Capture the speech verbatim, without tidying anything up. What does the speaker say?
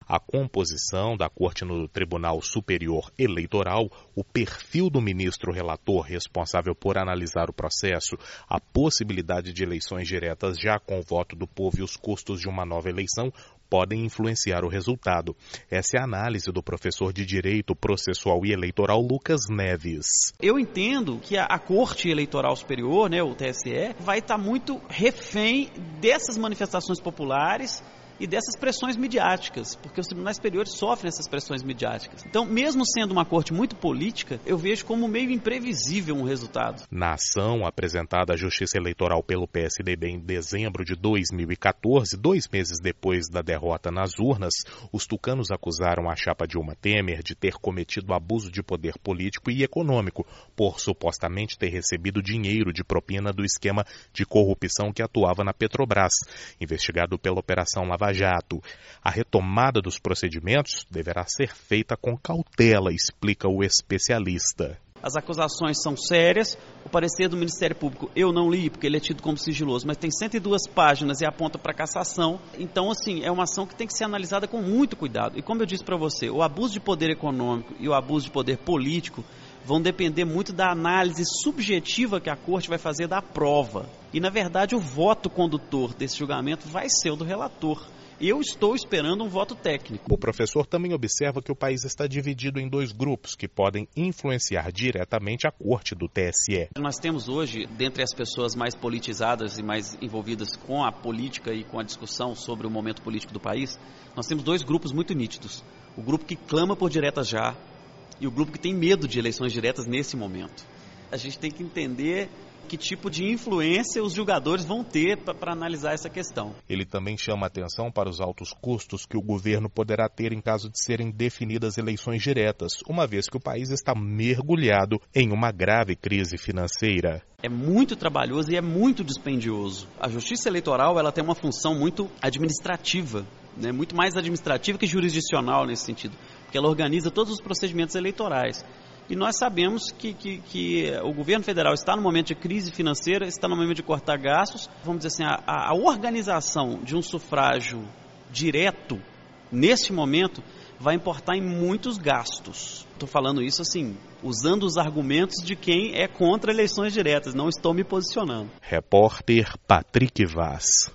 a composição da Corte no Tribunal Superior Eleitoral, o perfil do ministro relator responsável por analisar o processo, a possibilidade de eleições diretas já com o voto do povo e os custos de uma nova eleição podem influenciar o resultado. Essa é a análise do professor de Direito Processual e Eleitoral Lucas Neves. Eu entendo que a, a Corte Eleitoral Superior, né, o T S E, vai estar muito refém dessas manifestações populares e dessas pressões midiáticas, porque os tribunais superiores sofrem essas pressões midiáticas. Então, mesmo sendo uma corte muito política, eu vejo como meio imprevisível um resultado. Na ação apresentada à Justiça Eleitoral pelo P S D B em dezembro de dois mil e quatorze, dois meses depois da derrota nas urnas, os tucanos acusaram a chapa Dilma Temer de ter cometido abuso de poder político e econômico, por supostamente ter recebido dinheiro de propina do esquema de corrupção que atuava na Petrobras, investigado pela Operação Lava Jato. A retomada dos procedimentos deverá ser feita com cautela, explica o especialista. As acusações são sérias, o parecer do Ministério Público eu não li porque ele é tido como sigiloso, mas tem cento e duas páginas e aponta para cassação. Então, assim, é uma ação que tem que ser analisada com muito cuidado. E como eu disse para você, o abuso de poder econômico e o abuso de poder político vão depender muito da análise subjetiva que a Corte vai fazer da prova. E, na verdade, o voto condutor desse julgamento vai ser o do relator. Eu estou esperando um voto técnico. O professor também observa que o país está dividido em dois grupos que podem influenciar diretamente a Corte do T S E. Nós temos hoje, dentre as pessoas mais politizadas e mais envolvidas com a política e com a discussão sobre o momento político do país, nós temos dois grupos muito nítidos. O grupo que clama por diretas já e o grupo que tem medo de eleições diretas nesse momento. A gente tem que entender que tipo de influência os julgadores vão ter para analisar essa questão. Ele também chama atenção para os altos custos que o governo poderá ter em caso de serem definidas eleições diretas, uma vez que o país está mergulhado em uma grave crise financeira. É muito trabalhoso e é muito dispendioso. A Justiça Eleitoral ela tem uma função muito administrativa, né? Muito mais administrativa que jurisdicional nesse sentido, porque ela organiza todos os procedimentos eleitorais. E nós sabemos que, que, que o governo federal está no momento de crise financeira, está no momento de cortar gastos. Vamos dizer assim, a, a organização de um sufrágio direto, nesse momento, vai importar em muitos gastos. Estou falando isso assim, usando os argumentos de quem é contra eleições diretas, não estou me posicionando. Repórter Patrick Vaz.